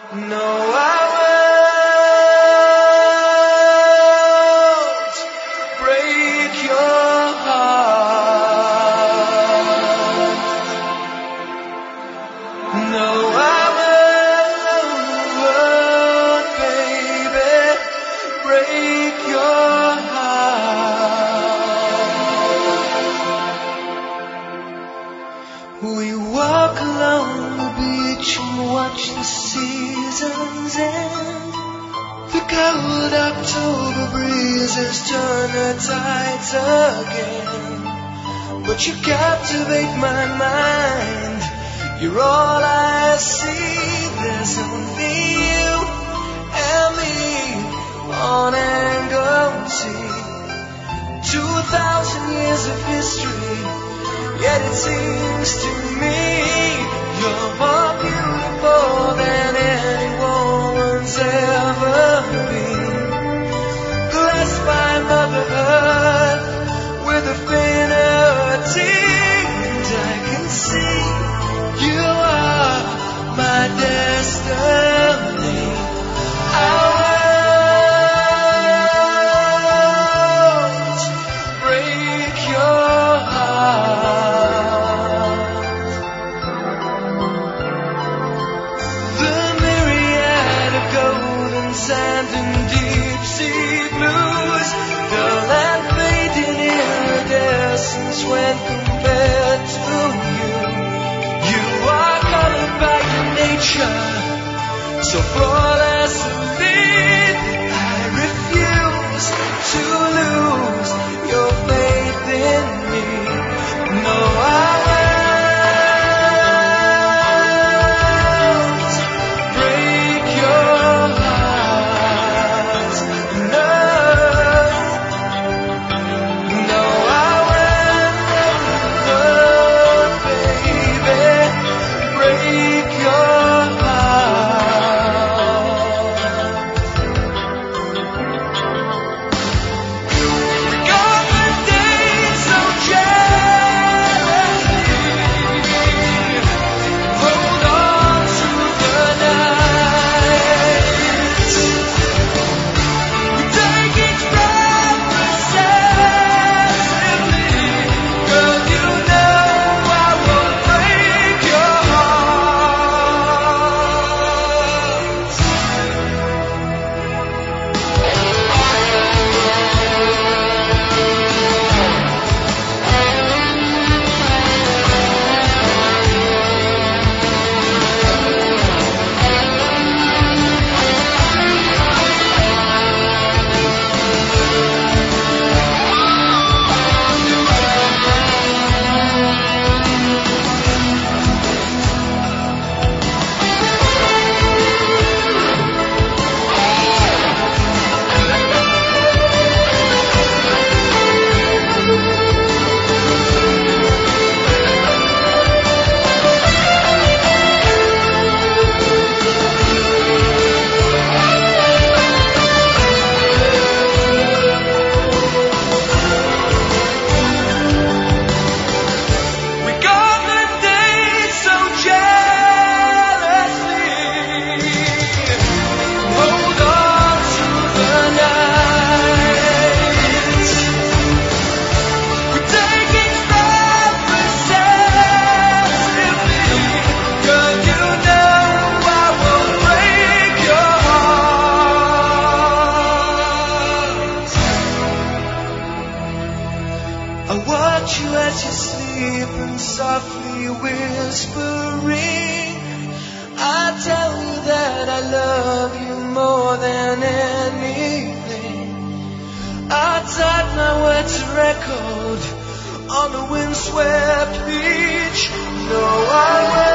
No, I won't break your heart. No, I won't, baby, break your heart. We walk along the beach and watch the seasons end. The cold October breezes turn the tides again. But you captivate my mind, you're all I see. There's only you and me on Anglesey. 2,000 years of history, yet it seems to me you're more beautiful than any woman's ever been. Blessed by Mother Earth with a finity, and I can see you are my destiny. I won't break your heart. The myriad of golden sand and deep sea blues, dull and fading iridescence when compared to you. You are colored by your nature, so flawlessly I refuse to lose your faith in me. No, I won't break your heart. No, no, I won't, baby, break your heart. Got the days so jealously, hold on to the night. We take each breath possessively, girl, you know I won't break your heart. We got the days so jealously, hold on to the night. We take each breath possessively, girl, you know I won't break your heart. I watch you as you sleep and softly whispering, I tell you that I love you more than anything. I type my words to record on the windswept beach. No, I